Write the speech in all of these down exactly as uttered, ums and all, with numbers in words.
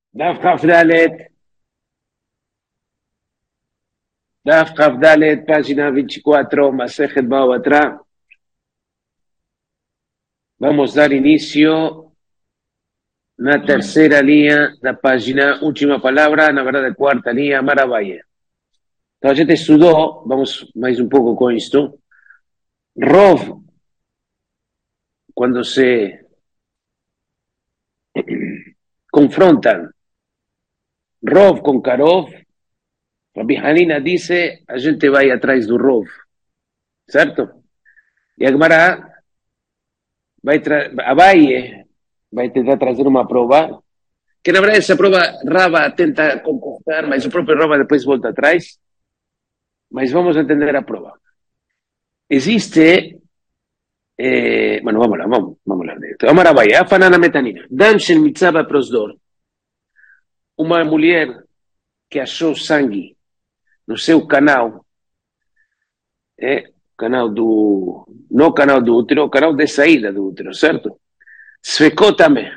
Daf Kafdalet, Daf Kafdalet, página veinticuatro, Masejet Bavatra. Vamos a dar inicio na terceira linha da página, última palavra, na verdade, quarta linha, Maravilha. Então a gente estudou, vamos mais um pouco com isto. Rov, quando se confrontam Rov com Karov, Rabbi Hanina disse, a gente vai atrás do Rov, certo? E a Gemara vai Abaye vai tentar trazer uma prova, que na verdade essa prova Rava tenta concordar, mas o próprio Rava depois volta atrás. Mas vamos entender a prova. Existe, eh, bueno, vamos lá, vamos, vamos lá. Vamos lá, vai. Afanana metanina. Dan shel mitzvah prosdor. Uma mulher que achou sangue no seu canal, é, canal do, não canal do útero, canal de saída do útero, certo? Sfekot também.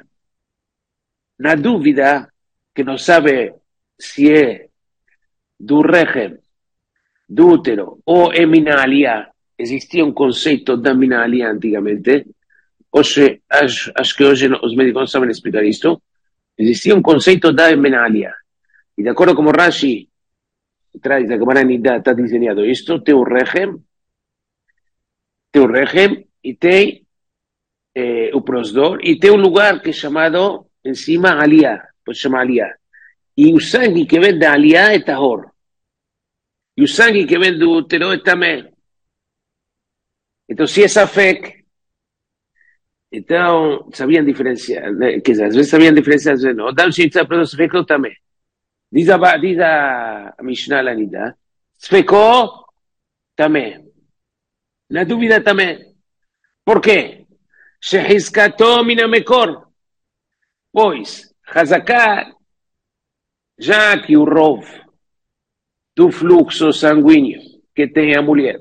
Na dúvida, que não sabe se é do regem, do útero ou é minalia, existia um conceito da minalia antigamente, hoje, acho, acho que hoje os médicos não sabem explicar isto, existia um conceito da minalia, e de acordo com Rashi traz da Gemara Nidá, está desenhado isto, tem um regem, tem um regem, e tem eh, o prosdor, e tem um lugar que é chamado, em cima, Aliyah, pode chamar Aliyah, e o sangue que vem da Aliyah é tahor, e o sangue que vem do útero é também. Então, se é safek, então, sabiam diferenciar, né? Quer dizer, às vezes sabiam diferenciar, às vezes não. Dá um jeito de aprender safek também. Diz a, diz a Mishnah Lanida, safekó também. Na dúvida também. Por quê? Shehizkato minamekor. Pois, Hazaká, já que o rov do fluxo sanguíneo que tem a mulher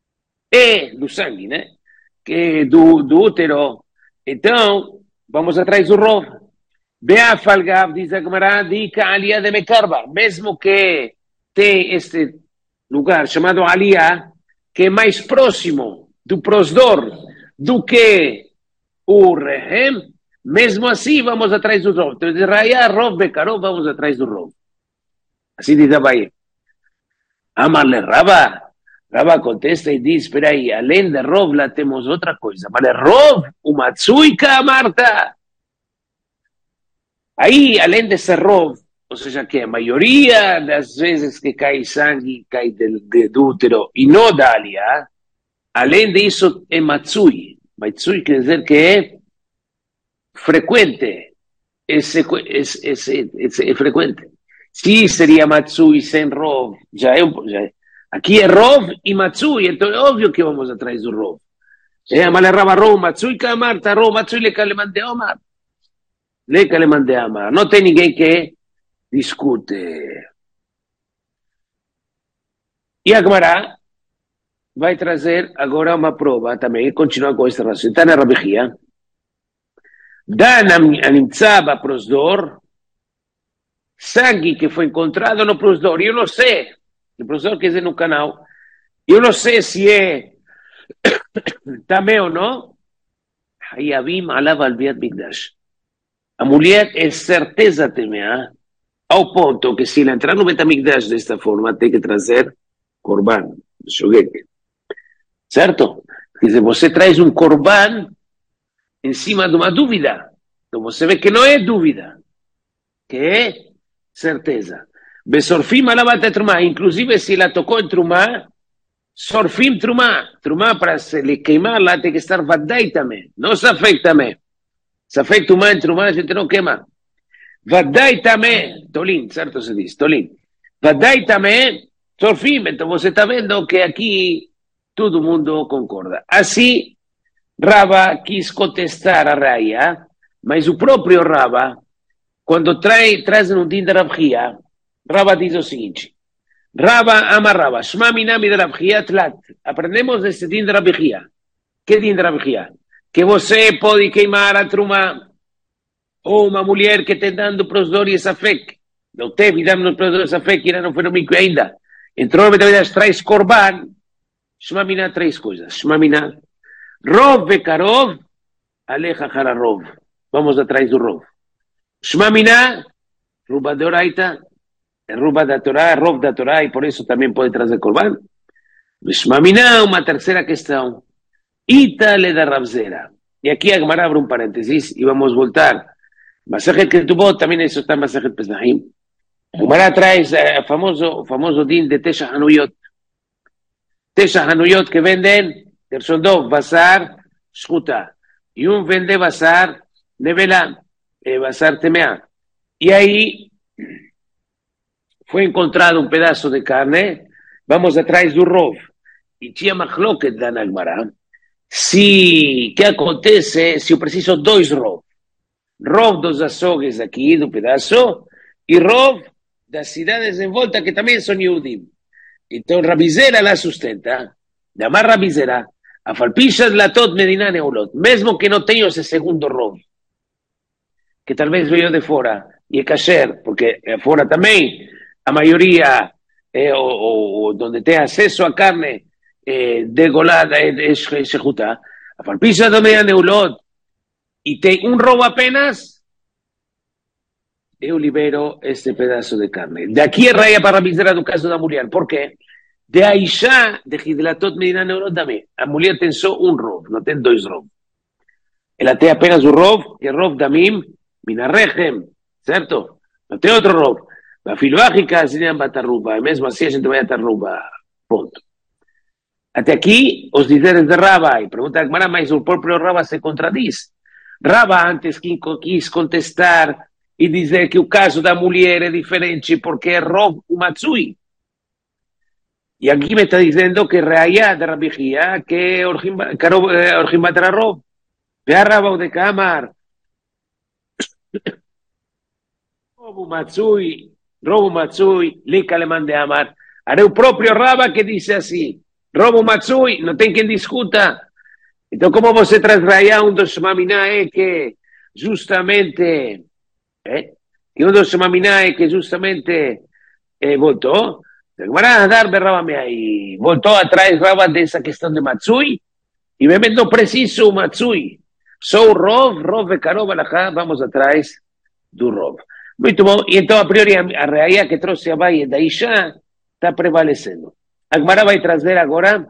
é do sangue, né? Que é do, do útero. Então, vamos atrás do rov. Beafalgav, diz a Gemara, dica Aliyah de Mekarba. Mesmo que tem este lugar chamado Aliyah, que é mais próximo do prosdor do que o rehem, mesmo assim vamos atrás do rov. Então, de Raya, rov, Bekarov, vamos atrás do rov. Assim diz a Bahia. Amarle Rabá. Rabá contesta e diz, espera aí, além de Rov, lá temos outra coisa. Mas Rov, o Matsuika, Marta. Aí, além de ser Rov, ou seja, que a maioria das vezes que cai sangue, cai del, de, do útero e não da Aliyah, além disso, é Matsui. Matsui quer dizer que é frequente. É, é, é, é frequente. Se seria Matsui sem Rov, já é um... Já é. Aqui é Rov e Matsui, então é óbvio que vamos atrás do Rov. É, mas Rava Rov, Matsui, Kamar, tá Rov, Matsui, le Kaleman de Omar. Le Kaleman de Omar. Não tem ninguém que discute. E a Gemara vai trazer agora uma prova também, continuar com esta raciocínio. Está na Rabihia. Dan Animtzaba Prosdor, sangue que foi encontrado no Prosdor. Eu não sei. O professor quer dizer no canal, eu não sei se é também ou não. Hayavim alava albiat Mikdash. A mulher é certeza também, ao ponto que se ela entrar no Betamikdash desta forma, tem que trazer korban, joguete. Certo? Quer dizer, você traz um korban em cima de uma dúvida. Então você vê que não é dúvida, que é certeza. Besorfim alavat trumá, inclusive se ela tocou em trumá, sorfim trumá, trumá para se lhe queimar lá tem que estar vadai também, não safek também. Safek trumá em trumá a gente não queima. Vadai também, tolim, certo se diz, tolim. Vadai também, sorfim, então você está vendo que aqui todo mundo concorda. Assim, Rava quis contestar a Raya, mas o próprio Rava, quando trai, traz um din de Rabhia, Rava diz o seguinte, Rava ama Rava, Shma minami de Rabhia tlat. Aprendemos desse din de Rabhia. Que din de Rabhia? Que você pode queimar a truma O una mujer que te dando prosdor y esa fek. No te vidamos prosdor esa fek, y no fue no mico ainda. Entrou na verdade traz korban. Shmamina três coisas. Shmamina. Rov vekarov, aleja hararov. Vamos atrás do rov. Shmamina, ruba de oraita, ruba da Torá, rov da Torá, e por isso também pode trazer korban. Shmamina, uma terceira questão. Ita le da Ravzera. E aqui a Gemara abre um parênteses e vamos voltar. Masajet Ketubot, também isso está em Masajet Pesachim. Gemara traz o famoso, famoso din de Tesha Hanuyot. Tesha Hanuyot que venden, son dos, Basar, Shkuta. Y un vende Basar, Nevela, eh, Basar Temea. Y ahí fue encontrado un pedazo de carne, vamos atrás de un rov. Y Chia Machloket dan al Gemara. Si, ¿qué acontece si yo preciso dos rov? Rov dos azogues aqui, do pedaço, e rov das cidades em volta, que também são Yehudim. Então, Rabizera la sustenta, de amar Rabizera, a falpichas latot medina neulot, mesmo que não tenha esse segundo rov, que talvez veio de fora, e é kasher, porque fora também, a maioria, eh, ou, ou onde tem acesso a carne eh, degolada, é shechuta, a falpichas do medina neulot, e tem um rov apenas, eu libero este pedaço de carne. De aqui é raya para Rabizera do caso da mulher. Por quê? De Aisha, de Hidlatot Medina Neurot também. A mulher tem só um rov, não tem dois rov. Ela tem apenas o rov, que é rov damim, minarrechem, certo? Não tem outro rov. A filoágica, assim, é batarruba. Mesmo assim, a gente vai a tarruba. Ponto. Até aqui, os dizeres de Rabba. E pergunta a Gemara, mas o próprio Rabba se contradiz. Rabba antes quis contestar e dizer que o caso da mulher é diferente porque é rov umatsui. E aqui me está dizendo que reaya de Rabbi Chia que orjim batra rov. Ve a Rabba de Kamar. Rov umatsui, rov umatsui, lika le mande amar. Era o próprio Rabba que disse assim, rov umatsui, não tem quem discuta. Então como você traz reaya um dos maminá é que justamente... Eh? Que uno se maminae que justamente eh, voltou, a dar berrabame aí, voltou atrás raba dessa questão de Matsui, e me não preciso o Matsui, só o Rov, Rov e Karov alahá, vamos atrás do Rov. Muito bom, e então a priori a reaia que trouxe a Baie da Isha está prevalecendo. A Gemara vai trazer agora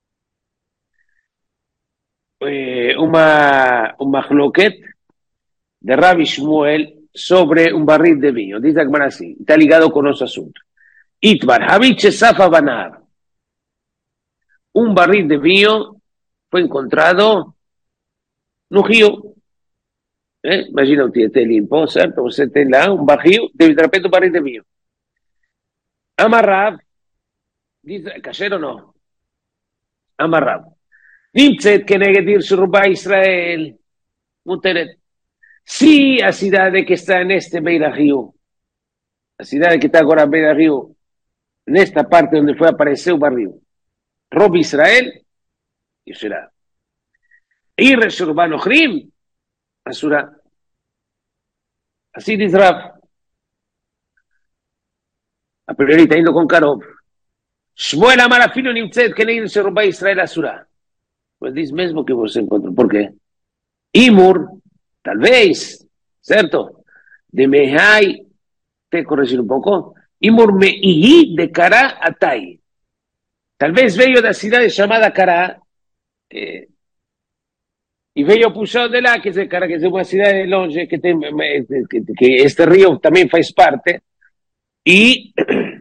eh, uma, uma machloket de Rabbi Shmuel sobre un barril de vino. Dice Akbar así, está ligado con los asuntos. Itbar, Haviche Safa Banar. Un barril de vino fue encontrado en un río. ¿Eh? Imagina usted, esté limpo, ¿cierto? Usted tiene lá un barril, de repente un barril de vino. Amarrab, dice, ¿casero o no? Amarrab. Nimtzet que negedir surba Israel. Muteret. Si a cidade que está neste beira-rio, a cidade que está agora beira-rio, nesta parte onde foi aparecer o barril, Rob Israel, e será. E Reshurbano Chrim, Asura. Assim diz Rav. A priori está indo com Karov. Shmuel Amar afilo nimtzet que nem se roubar Israel Asura. Pues diz mesmo que você encontrou. Por quê? Imur, talvez, certo? De Mehai, te corrigir um pouco, Imur Meihi de Kará Atai. Talvez veio da cidade chamada Kará, eh, e veio puxado de lá, que é Kará, que é uma cidade longe, que, tem, que, que este rio também faz parte, e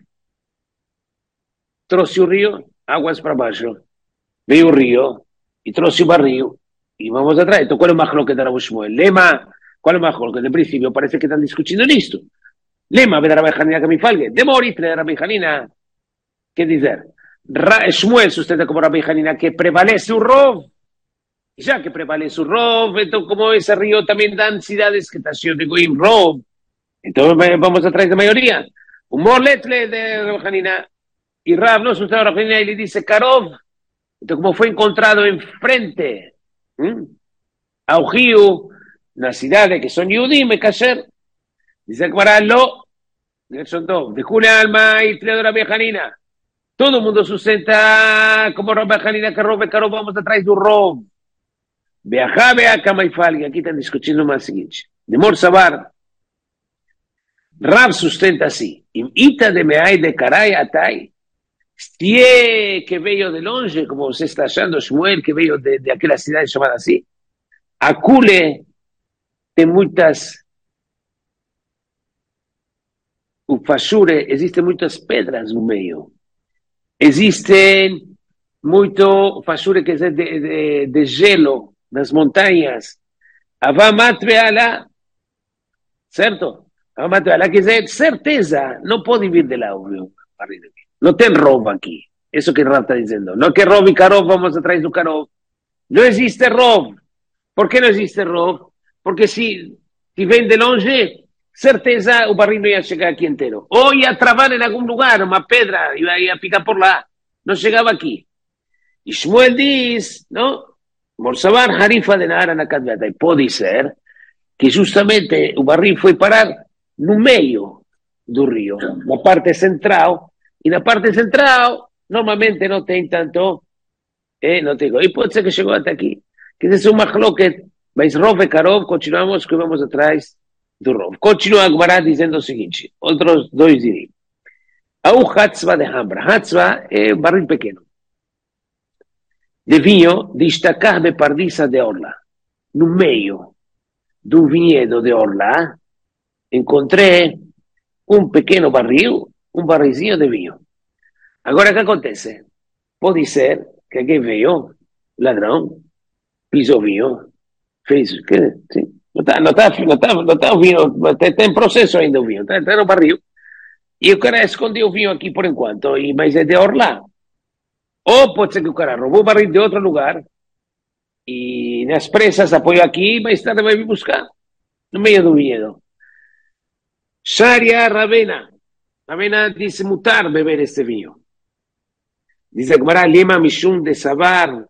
trouxe o rio, águas para baixo, veio o rio, e trouxe o barril, y vamos atrás. Entonces, ¿cuál es más lo que dará Shmuel? Lema, ¿cuál es más lo que de principio parece que están discutiendo listo? Lema, ve Rabbi Hanina que me falgue. De morir, de Rabbi Hanina, ¿qué dice? Shmuel sustenta como Rabbi Hanina que prevalece un rov. Ya que prevalece un rov, entonces como ese río también dan ciudades que está haciendo un rov. Entonces vamos atrás de mayoría. Un morletle de Rabbi Hanina. Y Rab no sustenta a Rabbi Hanina y le dice Karov. Entonces como fue encontrado enfrente, ¿Mm? Augiu na cidade que são Yudim, é kasher. Dice Gemara, lo, son dos. De Julia Alma y Trio de la Viajanina. Todo el mundo sustenta como Rabbi Hanina que robe caro, vamos atrás do rob. Viaja, vea, cama y falga. Aquí están discutindo más seguinte. De Mor Sabar, Rab sustenta así. Im ita de meai de caray atai. Si é que veio de longe, como se está achando Shmuel, que veio de, de aquela cidade chamada assim, Acule tem muitas, o Fashure, existem muitas pedras no meio. Existem muito Fashure que é de, de, de gelo nas montanhas. Avamat veala, certo? Avamat veala, quer dizer, certeza, não pode vir de lá, óbvio. Não tem roubo aqui. Isso que o Rav está dizendo. Não é que roubo e Karov, vamos atrás do Karov. Não existe roubo. Por que não existe roubo? Porque se, se vem de longe, certeza o barril não ia chegar aqui inteiro. Ou ia travar em algum lugar, uma pedra, ia, ia picar por lá. Não chegava aqui. E Shmuel diz, não? Morsavar Harifa de Nahara na Kadvata. E pode ser que justamente o barril foi parar no meio do rio, na parte central. E na parte central, normalmente não tem tanto, eh, não tem, e pode ser que chegou até aqui. Que isso é uma machloket, mas Rov e Karov, continuamos que vamos atrás do Rov. Continua a Gemara dizendo o seguinte, outros dois dirim. Au Hatzva de Hambra. Hatzva é um barril pequeno. De vinho, destacar de Pardisa de Orla. No meio do vinhedo de Orla, encontrei um pequeno barril, um barrilzinho de vinho. Agora, o que acontece? Pode ser que alguém veio, ladrão, pisou vinho, fez, que, sim, não está não tá, não tá, não tá o vinho, tem, tem processo ainda o vinho, está tá no barril, e o cara escondeu o vinho aqui por enquanto, e, mas é de Orlá. Ou pode ser que o cara roubou o barril de outro lugar, e nas pressas apoiou aqui, mais tarde vai vir buscar, no meio do vinhedo. Sharia Ravena. Ravena dice mutar beber este vinho. Dice Gemara, lema mishum de sabar,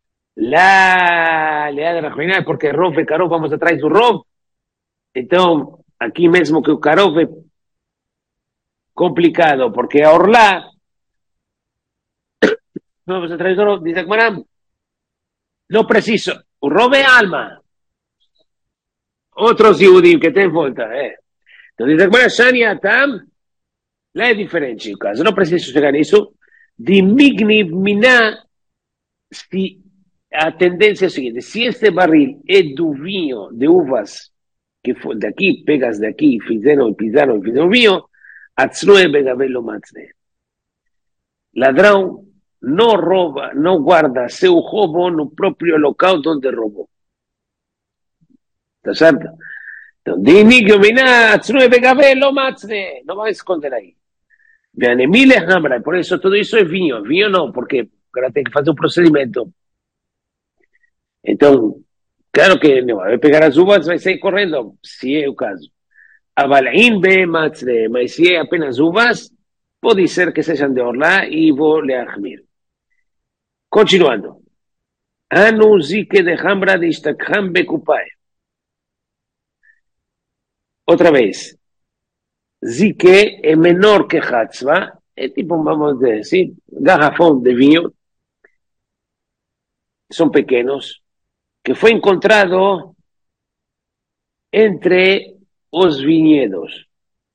la leada de Rajoinal, porque Rov e Karov, vamos atrás do Rov. Então, aqui mesmo que o Karov é complicado, porque a Orlá, vamos atrás do Rov, dice Gemara, não preciso, o Rov é alma. Outros Yehudim que tem volta, é. Então, dice Gemara, Shani Atam, lá é diferente o caso, não preciso chegar nisso. De Migniv Miná, se a tendência é a seguinte, se este barril é do vinho de uvas, que foi daqui, pegas daqui, fizeram e pisaram e fizeram vinho, Atznoe Begavelo Matzne. Ladrão não rouba, não guarda seu roubo no próprio local onde roubou. Está certo? Então, de Migniv Miná, Atznoe Begavelo Matzne. Não vai esconder aí. Emile Hambra, por isso tudo isso é vinho. Vinho não, porque o cara tem que fazer um procedimento. Então, claro que não vai pegar as uvas, vai sair correndo, se é o caso. Avalain be matzre, mas se é apenas uvas, pode ser que sejam de Orlá e vou lhe armir. Continuando. Anu zike de Hambra de Istakham bekupai. Outra vez. Zike é menor que Hatzva, é tipo, vamos dizer assim, garrafão de vinho, são pequenos, que foi encontrado entre os vinhedos.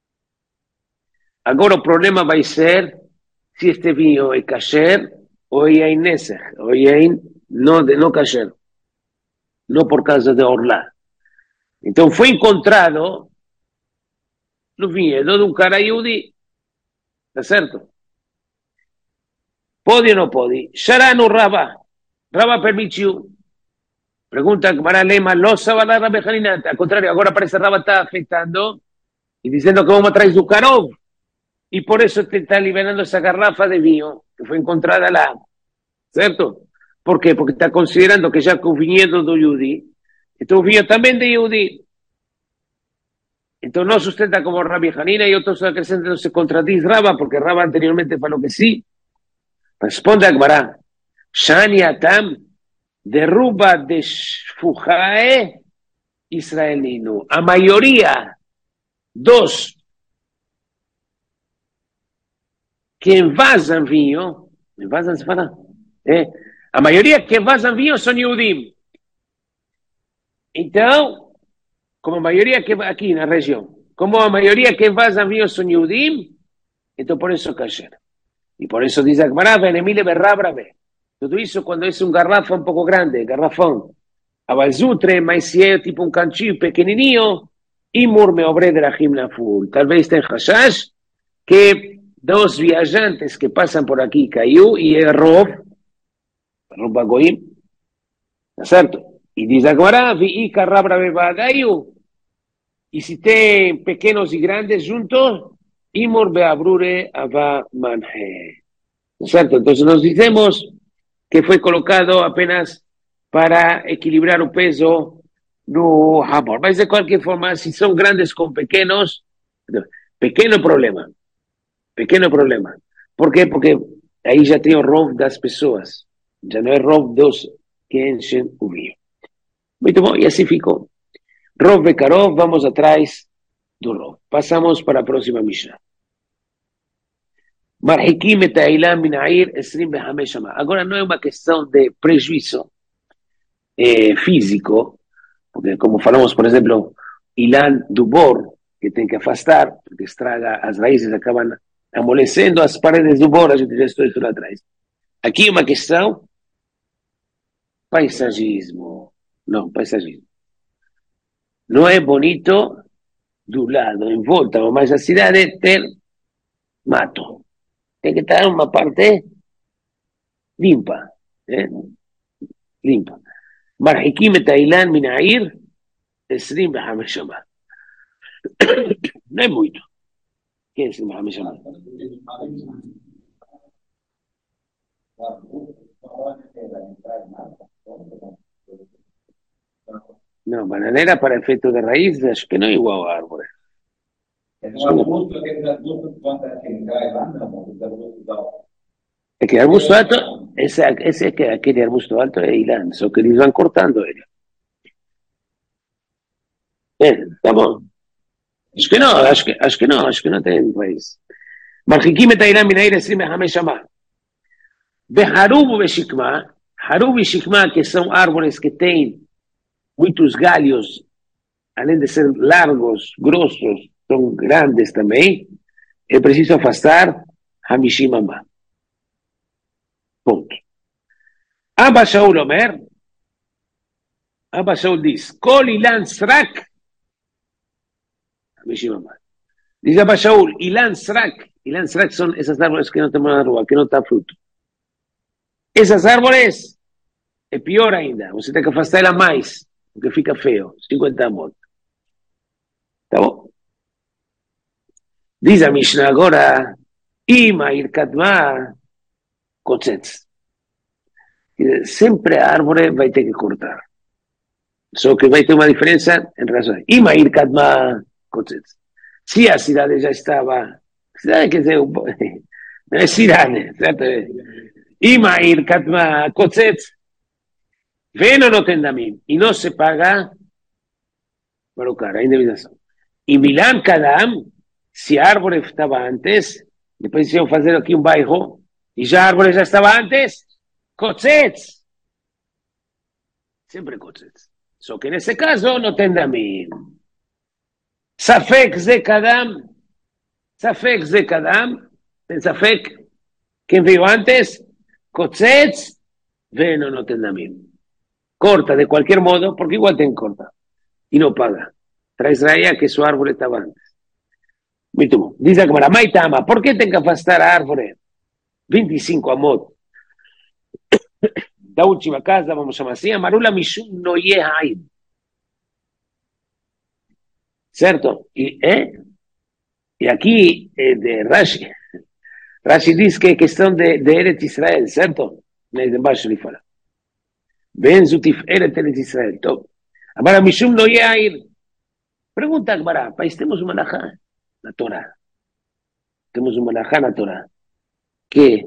Agora o problema vai ser se este vinho é kasher ou é inesser, ou é não, não kasher, não por causa de Orlá. Então foi encontrado no vinhedo de um cara Yehudi. Está certo? Pode ou não pode? Xará no Rabá. Rabá permitiu. Pergunta que para lema, losa vai dar Rabbi Hanina. Ao contrário, agora parece que Rabá está afetando e dizendo que vamos atrás do Karov. E por isso está liberando essa garrafa de vinho que foi encontrada lá. Certo? Por quê? Porque está considerando que já que o vinhedo do Yehudi, então o vinho também de Yehudi. Então não sustenta como Rabbi Hanina e outros acrescentam se contradiz Rabá, porque Rabá anteriormente falou que sim. Responde a Gemara. Shani Atam derruba de Shfuchae israelino. A maioria dos que vazam vinho, vazam se fala, é, a maioria que vazam vinho são Yehudim. Então, como a maioria que aqui na região, como a maioria que vazam vinho são Yehudim, então por isso kasher. E por isso diz a Gemara, Benemile berrabrave. Tudo isso quando é um garrafa um pouco grande, garrafão. A Balzutre, mas se é tipo um cantinho pequenininho, Imur me obre de la full. Talvez tenha hashash que dos viajantes que passam por aqui caiu e é Rov, Rov Bagoim, tá certo? E diz agora, vi carrabra bebagaiu. E se tem pequenos e grandes juntos, Imur beabrure ava manhe. Tá certo? Então nós dizemos que foi colocado apenas para equilibrar o peso no amor. Mas de qualquer forma, se são grandes com pequenos, pequeno problema. Pequeno problema. Por quê? Porque aí já tem o rov das pessoas. Já não é rov dos que enchem o vinho. Muito bom, e assim ficou. Rov Bekarov, vamos atrás do rov. Passamos para a próxima Mishnah. Marhikim et Ailam Minair vinte e cinco Shama. Agora não é uma questão de prejuízo eh, físico, porque como falamos, por exemplo, Ilan do bor, que tem que afastar, porque estraga, as raízes acabam amolecendo as paredes do bor, a gente já estou tudo atrás. Aqui é uma questão paisagismo. Não, paisagismo. Não é bonito do lado, em volta, mas a cidade ter mato. Tem que estar uma parte limpa, eh? limpa. Marhikim et Ailan min Air, vinte e cinco Shama. Não é muito. Que é vinte e cinco Shama? Não, bananeira para efeito de raiz, acho que não é igual a árvore. É que arbusto alto, esse, esse é que aquele arbusto alto é Ilan, só que eles vão cortando ele. É, tá bom. Acho que não, acho que, acho que não, acho que não tem raiz. Marhikim et Ailan min Air vinte e cinco Shama. Beharub veshikma, Harub e Shikma, que são árvores que têm muitos galhos, além de ser largos, grossos, são grandes também, é preciso afastar Hamishim Amá. Ponto. Abba Shaul Omer, Abba Shaul diz, Kol Ilan Srak, Hamishim Amá. Diz Abba Shaul, Ilan Srak, Ilan Srak são essas árvores que não estão na rua, que não está fruto. Essas árvores é pior ainda, você tem que afastar ela mais, porque fica feio, cinquenta amot. Tá bom? Diz a Mishnah agora, Ima irkadma kotzetz. Sempre a árvore vai ter que cortar. Só que vai ter uma diferença em relação. Ima irkadma kotzetz. Se a cidade já estava, cidade quer dizer, não é cidade, certo? Ima irkadma kotzetz. Vem ou não tem damim? E não se paga para o cara, a indemnização. E Milan Kadam, se a árvore estava antes, depois iam fazer aqui um bairro, e já a árvore já estava antes, Kotzetz. Sempre Kotzetz. Só que nesse caso não tem damim. Safek Ze Kadam, Safek Ze Kadam, tem Safek, quem veio antes, Kotzetz, vem ou não tem damim. Corta de qualquer modo, porque igual tem corta. E não paga. Traz raia que sua árvore estava antes. Muito bom. Diz a Gemara, Maitama, por que tem que afastar a árvore? vinte e cinco amot. Da última casa, vamos chamar assim, Amarula Mishum no Yehaim. Certo? E, é? E aqui, é de Rashi, Rashi diz que é questão de, de Eretz Israel, certo? Mas embaixo ele fala. Ben Zutif Eretz Israel. Então, Amara Mishum no Yehaim. Pergunta a Gemara, país, temos uma alahá na Torá. Temos uma alahá na Torá. Que?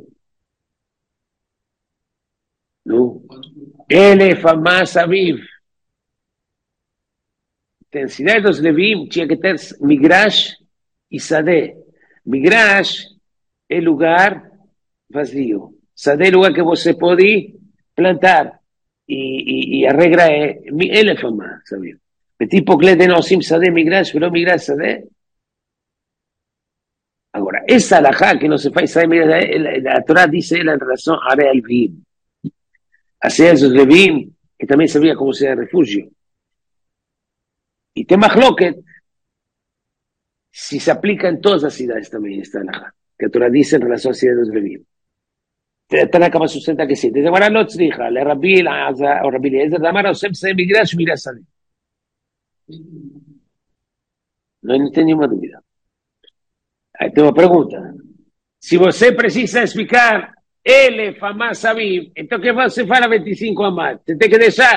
No? Ele famas aviv. Tem cidade dos Levim, tinha que ter Migrash e Sadeh. Migrash é lugar vazio. Sadeh é lugar que você pode plantar. E, e, e a regra é Elef Amá, sabe? O tipo que le den Osim Sadeh Migrash, pero Migrash Sadeh. Agora, essa alajá que não se faz Sadeh Migrash, a Torá diz ela em relação a Are Alvim. A cidade dos Levim, que também sabia como ser refúgio. Y tem Mahloket, si se aplica en todas las ciudades también esta alajá, que Torah dice en relación a ciudades de Levim. Tanaka más sustenta que sí. Desde ahora no tzriha, le Rabbi, o Rabbi Eliezer, Damar, Osem, se migrash, mira sale. No entendí una duda. Ahí tengo una pregunta. Si você precisa explicar Ele, Famá, Sabim, entonces ¿qué você fala veinticinco Amad? Te tem que deixar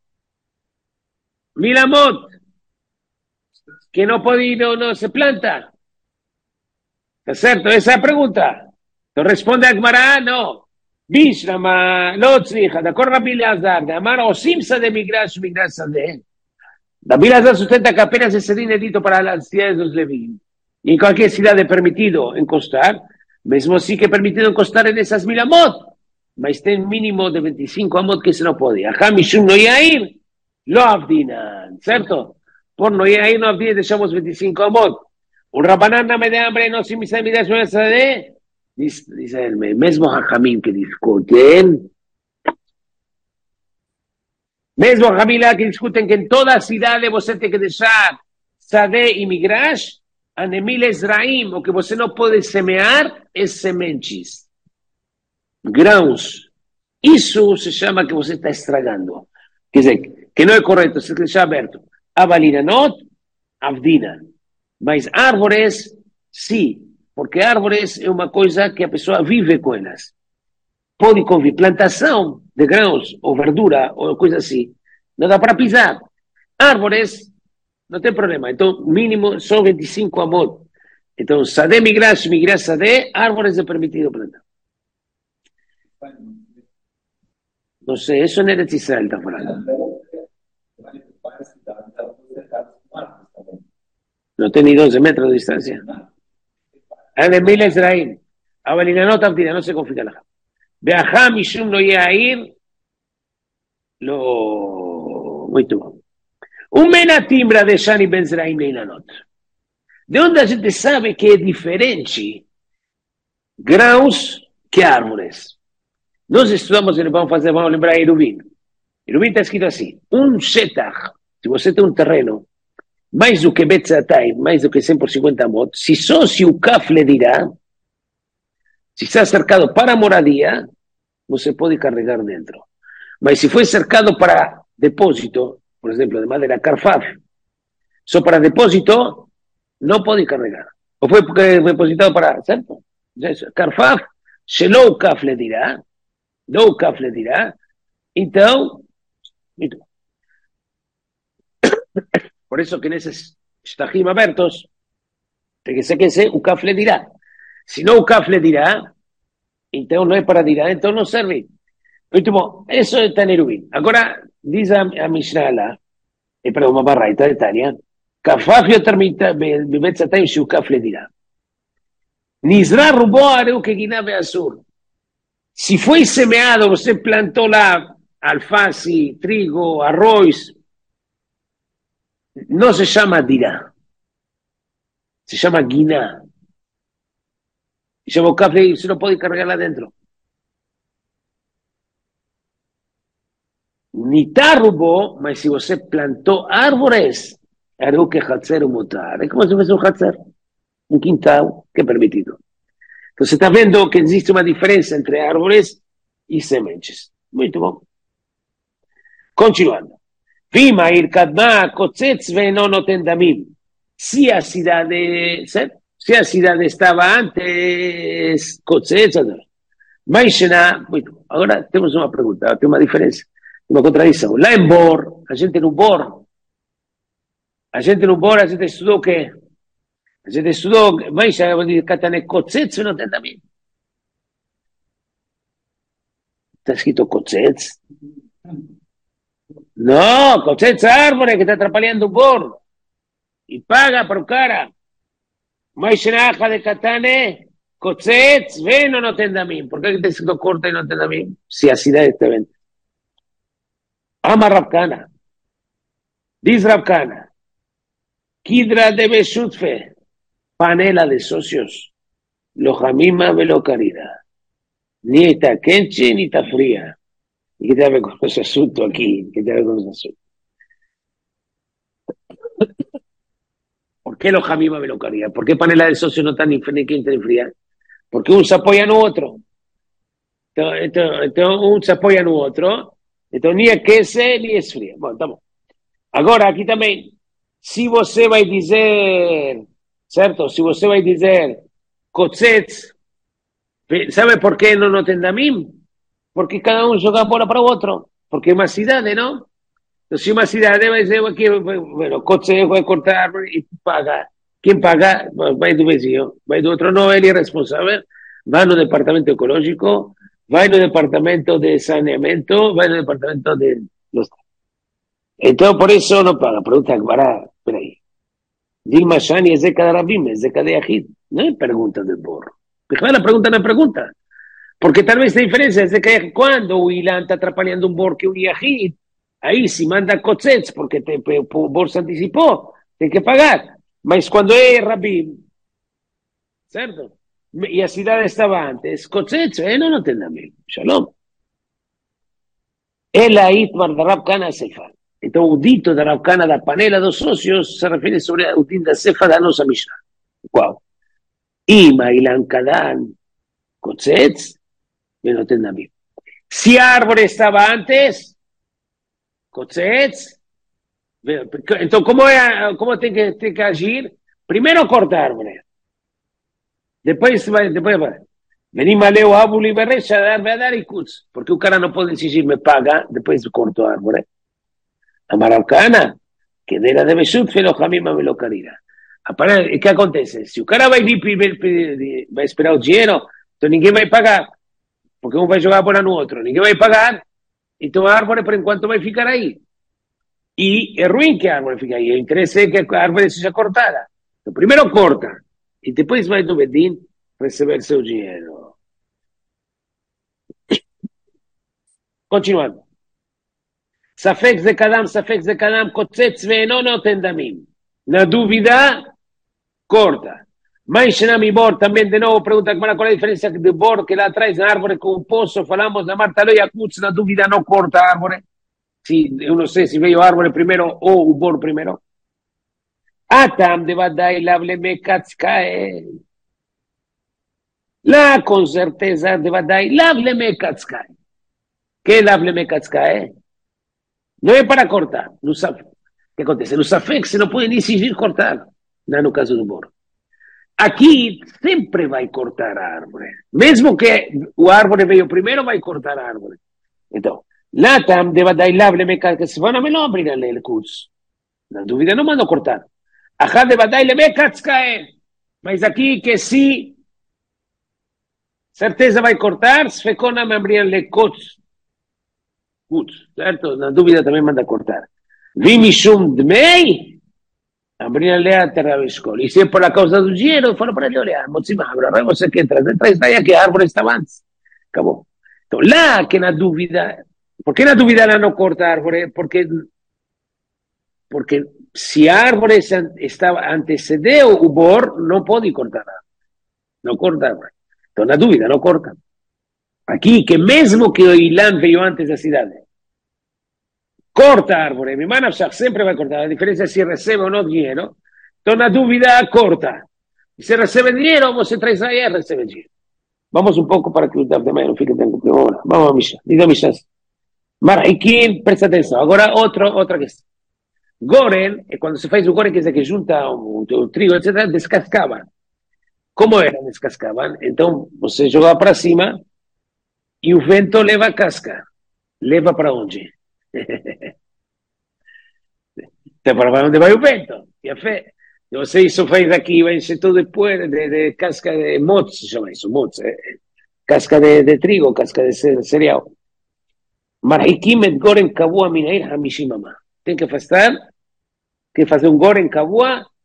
Milamot, que no puede, no, no se planta. ¿Está cierto? Esa es la pregunta. Entonces responde a Gmará, no. Bishlama, no tzriha, de acuerdo a Rabbi Elazar, de Amar, o Simsa de Migrash, Migrash Sadeh. Rabbi Elazar sustenta que apenas ese dinerito para las ciudades de los Levim. Y en cualquier ciudad es permitido encostar, mesmo sí que es permitido encostar en esas mil amot, mas tem mínimo de veinticinco amot que se no puede. Ajá, Mishum no yair, lo abdinan, ¿cierto? Por no yair, no abdinan, dejamos veinticinco amot. Un rabanán no me da hambre, no si mi samida suena de dice, dice el mismo Jajamín que discuten, mesmo Jajamín que discuten que en toda ciudad vos tenés que dejar Sadeh y Migrash, Anemil Ezraim, o que você não pode semear, é sementes, grãos. Isso se chama que você está estragando. Quer dizer, que não é correto, se deixar aberto. Avalinanot, avdina. Mas árvores, sim, porque árvores é uma coisa que a pessoa vive com elas. Pode conviver. Plantação de grãos, ou verdura, ou coisa assim, não dá para pisar. Árvores, não tem problema. Então, mínimo, só veinticinco amot. Então, Sadeh, Migrash, Migrash, Sadeh, árvores é permitido plantar. Não sei, isso não é de Israel, está falando. Não tem nem doze metros de distância. É de Mil Israel. A Balinanot Abdina, não se confia lá. Beachá, Mishum, no Yair, lo... Muito bom. Um menatimbra de Shani Ben Zeraim Leinanot. De onde a gente sabe que é diferente grãos que árvores? Nós estudamos, vamos fazer, vamos lembrar Eruvin. Eruvin está escrito assim: um shetach, se você tem um terreno, mais do que Betzatay, mais do que cem por cinquenta amot, se só se o Kaf lhe dirá, se está cercado para moradia, você pode carregar dentro. Mas se foi cercado para depósito, por exemplo, de madeira Carfaf, só para depósito, não pode carregar. Ou foi depositado para, certo? Carfaf, Shelo o Kaf lhe dirá, não o Kaf lhe dirá, então, então, por isso que nesses shtachim abertos, tem que ser que ser o Kaf lhe dirá. Se não o Kaf lhe dirá, então não é para dirá, então não serve. Muito bom, isso é Tanerubim. Agora, diz a, a Mishnah lá, e perdão, uma barraita de Tânia, Kafaf yotermita bebetzatayim se o Kaf lhe dirá. Nizra rubo areu que guinave azul. Se foi semeado, você plantou lá alface, trigo, arroz, não se chama dirá. Se chama guiná. Se chama o Kaf, você não pode carregar lá dentro. Nitarrubo, mas se você plantou árvores, era o que hatzer o mutar. É como se fosse um hatzer, um quintal que é permitido. Então você está vendo que existe uma diferença entre árvores e sementes. Muito bom. Continuando. Vima ir kadma kotzetz ve'eno noten damim. Se a cidade, certo? Se a cidade estava antes kotzetz, mas muito bom. Agora temos uma pergunta, tem uma diferença. Uma contradição. Lá em Bor, a gente no Bor, a gente no Bor, a gente estudou o quê? A gente estudou, mas a gente catane kotzetz não tem também. Está escrito kotzetz? Não, kotzetz é árvore que está atrapalhando o Bor. y paga por cara. Maishenaja de Katane, Kotzetz, ven o no tendamim. ¿Por qué te lo corta y no tendamim? Si así da este evento. Ama Rabkana. Diz Rabkana. Kidra de Beshutfe. Panela de socios. Lo jamima velo caridad. Ni está quenche ni está fría. ¿Y qué te ve con ese asunto aquí? ¿Qué te ve con ese asunto? ¿Por qué lo jamima velo caridad? ¿Por qué panela de socios no está ni quente ni fría? Porque un se apoya en otro. Entonces, entonces un se apoya en otro. Entonces ni es quente ni es fría. Bueno, estamos. Agora, aqui também, se você vai dizer, certo? Se você vai dizer Kotzetz, sabe por que não, não tem damim? Porque cada um joga a bola para o outro. Porque é uma cidade, não? Então, se uma cidade vai dizer, aqui, bueno, Kotzetz vai cortar e paga. Quem paga vai do vizinho, vai do outro, não, ele é responsável. Vai no departamento ecológico, vai no departamento de saneamento, vai no departamento de... Los... Entonces, por eso no paga. Pregunta Akbará, espera ahí. Dilma Shani es de cada rabim, es de cada yahid. No hay pregunta del borro. La pregunta no es pregunta. Porque tal vez la diferencia es de que cuando Wilan está atrapaleando un borro que un yahid, ahí si manda Kotzetz porque te, Bor se anticipó, tiene que pagar. Mas cuando es rabim, ¿cierto? Y la ciudad estaba antes, Kotzetz, eh, no, no tendrá mil. Shalom. El Aitmar de Rab Kana Sefa. Então, o dito da Rabkana da panela dos sócios se refere sobre o dito da cefa da nossa Mishnah. Qual? Ima ilan kadan Kotzetz, não tem nada. Se a árvore estava antes, Kotzetz, então como, é, como tem, que, tem que agir? Primeiro corta a árvore. Depois vai, depois vai. Vení maleu abuli berrecha, dar, vai dar e kutz. Porque o cara não pode exigir me paga, depois corto a árvore. A Maracana, que dera de Beshut, fe lo jamima me lo carira. ¿Qué acontece? Si o cara vai, vir, vai esperar o dinheiro, então ninguém vai pagar. Porque um vai jogar a bola no outro. Ninguém vai pagar. Então a árvore, por enquanto, vai ficar aí. E é ruim que a árvore fique aí. O interesse é que a árvore seja cortada. Então, primeiro corta. E depois vai do Bedin receber seu dinheiro. Continuando. Safek de Kadam, Safek de Kadam, Kotzetz ve'eno no tendamim. Na dúvida, corta. Mas Shenami Bor, também de novo pergunta qual é a diferença de Bor, que lá atrás na árvore com o poço, falamos da Marta Loia Kutz, na dúvida não corta a árvore. Se, eu não sei se veio a árvore primeiro ou o Bor primeiro. Atam de Vadai Lavleme Katzkae. Lá com certeza de Vadai Lavleme Katzkae. Que Lavleme Katzkae? Não é para cortar. No safek. O que acontece? No safek você não pode nem exigir cortar. Não no caso do Bor. Aqui sempre vai cortar a árvore. Mesmo que o árvore veio primeiro, vai cortar a árvore. Então, lá tam de vadai lable me que se van a me lo abrir el kutz. Na dúvida não mando cortar. Ajá de vadai le me katzkae. Mas aqui que sim, certeza vai cortar, se fecona me abriam le kutz. Kutz, certo? Na dúvida também manda cortar. Vimishum dmei. Abriram-lhe a terra da escola. E se é por a causa do dinheiro, foram para ele olhar. Motzimabra, você que entra, detrás daí que a árvore estava antes. Acabou. Então, lá que na dúvida, por que na dúvida ela não corta a árvore? Porque, porque se a árvore estava, antecedeu o Bor, não pode cortar a árvore. Não corta a árvore. Então, na dúvida, não corta. Aqui, que mesmo que o Ilan veio antes da cidade, corta a árvore, mi mano sempre vai cortar, a diferença é se recebe ou não dinheiro, então na dúvida corta, e se recebe dinheiro, você traz aí e recebe dinheiro. Vamos um pouco para que o tema não fique tão complicado. Vamos a Mishnah, diga Mishnah. Maraikin, presta atenção, agora outro, outra questão. Goren, quando se faz o Goren, quer dizer que junta o, o trigo, etcétera, descascavam. Como era? Descascavam. Então, você joga para cima e o vento leva a casca. Leva para onde? Para onde vai o vento? E a fé. Você isso faz aqui, vai ser tudo depois de, de casca de motz, se chama isso, motz, é, casca de, de trigo, casca de cereal. Marhikim et goren kavua minair hamishimama. Tem que fazer, que fazer um goren kavua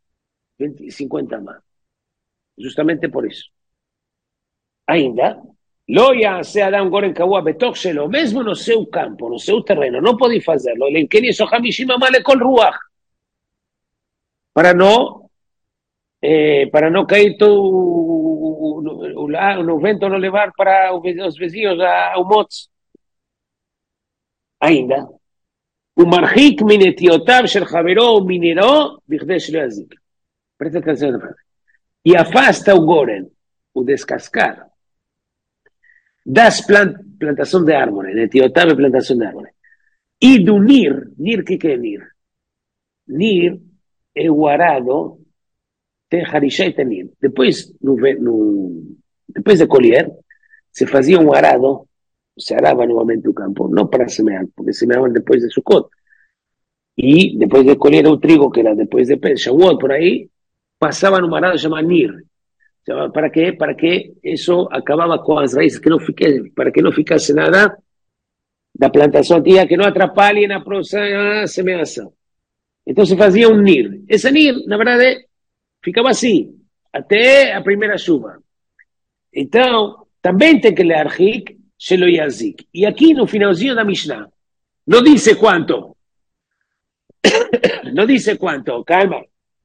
veinte, cincuenta más. Justamente por eso. Ainda, lo se Adam Goren Kawua Betoxelo, mesmo no seu campo, no seu terreno, no podéis hacerlo. El Enkeni Sohamishima Male con Ruach. Para no, eh, para no caer todo un vento no levar para los vecinos a Umots. Ainda. ומרחיק מנטיותיו של חברו ומנרו בכדי שלא יזיק. Presta atención a la frase. Y afasta o goren, o descascar, das plant, plantación de árboles, netiotav plantación de árboles. Y do nir, nir, ¿qué quiere nir? Nir es guarado, te jarisha y tenir. Después, no, no, después de colher, se hacía un guarado, se araba nuevamente el campo, no para semear, porque semeaban después de Sukkot. Y después de colher el trigo, que era después de Shavuot, por ahí, pasaban un arado llamado Nir. ¿Para qué? Para que eso acababa con las raíces, que no fique, para que no ficase nada la plantación tía, que no atrapalhe en la semeanza. Entonces hacía un Nir. Ese Nir, la verdad, ficaba así, hasta la primera lluvia. Entonces, también te que le arjik, se lo yazik. Y aquí no finalzinho da Mishnah. No dice cuánto. No dice cuánto, calma.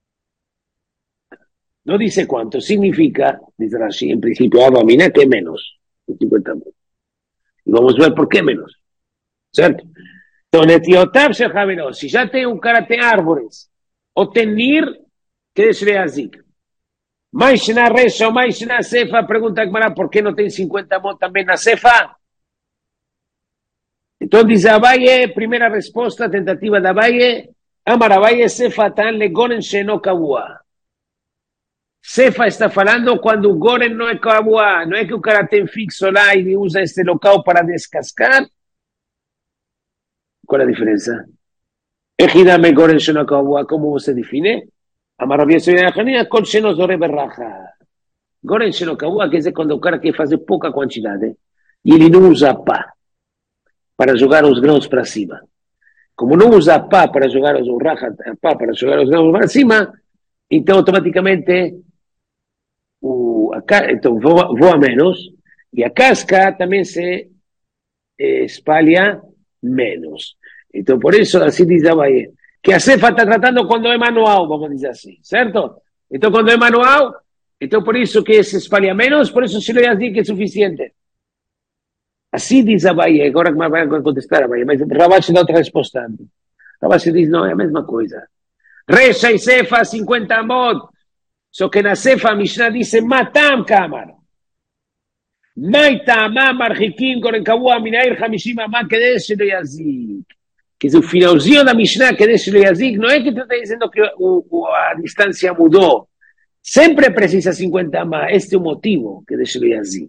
No dice cuánto. Significa, dice Rashi, en principio, Abamina, que menos. cincuenta. Y vamos a ver por qué menos. ¿Cierto? Entonces, si ya tengo un karate árboles, o tenir, que es reazik. Maishna rezo, Maishna cefa, pregunta Gmará, ¿por qué no tiene cincuenta mot también la cefa? Entonces dice Abaye, primera respuesta, tentativa de Abaye, Amar Abaye cefa tan le goren sheno kawua. Cefa está hablando cuando un goren no es kawua, no es que un karate fixo la y usa este local para descascar. ¿Cuál es la diferencia? Ejidame goren sheno kawua, ¿cómo se define? Amarabia soy la janina con senos de reberraja. Goren sheno kawua, que es cuando cara que hace poca cantidad, ¿eh? Y él no usa pa para jugar los granos para cima. Como no usa pa para jugar los raja, pa para jugar los granos para cima, entonces automáticamente uh, acá, entonces voa menos y a casca también se eh, espalha menos. Entonces por eso así dice Abaye, que Acefa está tratando cuando es manual, vamos a decir así, ¿cierto? Entonces cuando es manual, entonces por eso que se espalha menos, por eso se lo dice que es suficiente. Así dice Abaye, ahora que me van a contestar Abaye, mas Rabashi da otra respuesta. Rabashi dice, no, es la misma cosa. Resha y Cefa, cincuenta amot. So que en la Cefa Mishnah dice, matam kamar. Maita amam arjikim con el kabua minair hamishim amam que de ese lo yazik. Que es el finalzinho de la Mishnah que de ese lo yazik. No es que te está diciendo que uh, uh, a distancia mudó. Siempre precisa cincuenta amam. Este es el motivo que de ese lo yazik.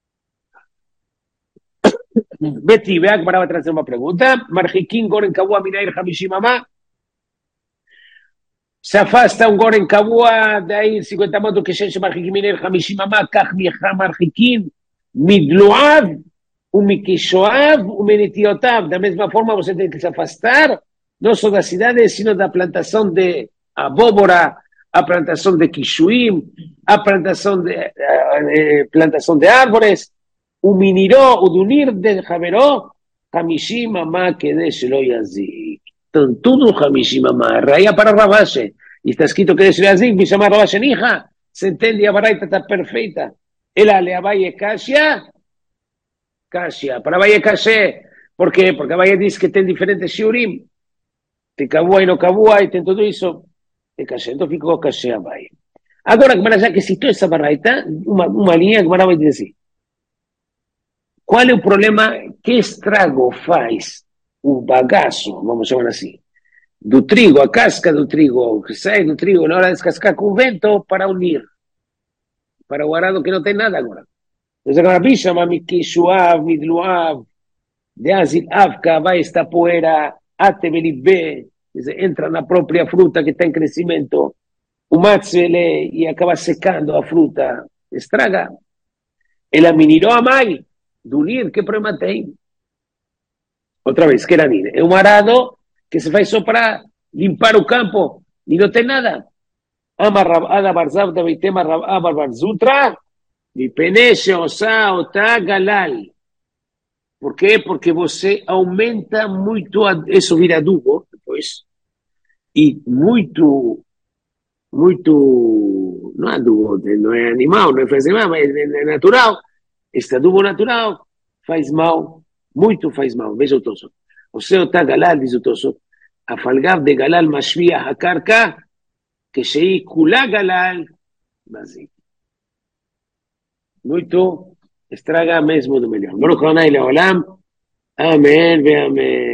Betty, vea que para traer una pregunta. Marjikin Goren Kabua Minair Hamishimama. Se afasta un Goren Kabua de ahí cincuenta motos que se Marjikin Minair Hamishimama. Kach Marjikin Midluav, un Mikishoav, un Menitiotav. De la misma forma, você tiene que se afastar no solo de las ciudades, sino de la plantación de abóbora, a plantación de Kishuim, a plantación de, eh, plantación de árboles. Uminiró, udunir de Javeró, Hamishim Mamá que de Shelo Yazik. Todo Hamishim Mamá, raya para Rabashe. Y está escrito que de Shelo Yazik, me llama Rabashe hija. Se entiende, a Baraita está perfecta. El ale Abaye Kashia, Kashia. Para Abaye Kashe, ¿por qué? Porque Abaye dice que tiene diferentes shiurim. Te cabúa y no cabúa y te todo eso. Te Kashe, entonces ficó Kashe Abaye. Ahora, ya que citó esa Baraita, una, una línea que me va a decir. ¿Cuál es el problema? ¿Qué estrago faz un bagazo, vamos a llamar así, do trigo, a casca do trigo, que sai do trigo na hora de descascar com o vento para unir, para o arado que não tem nada agora. Entonces agora bicha, mami, que suave, midluav, de azil avka, vai esta poeira, ate belibé, entra na própria fruta que está em crescimento, o matzele e acaba secando a fruta, estraga. Ela minirou a mai. Dunir, ¿qué problema tem? Otra vez, ¿qué era Nir? Es un arado que se faz só para limpar o campo y no tem nada. Ama Rab'ada Barzavda Beitema Rab'aba Barzutra, Mipene Sheosa Ota Galal. Por quê? Porque você aumenta muito, a, isso vira adubo, depois, e muito, muito, não é adubo, não é animal, não é fazer mal, mas é natural. Este adubo natural faz mal, muito faz mal. Veja o Tosso. O seu está galal, diz o Tosso. A falgav de galal mashvia hakarka, que shei kula galal, vazio. Muito, estraga mesmo do melhor. Baruch Hanai Leolam, amém, amém.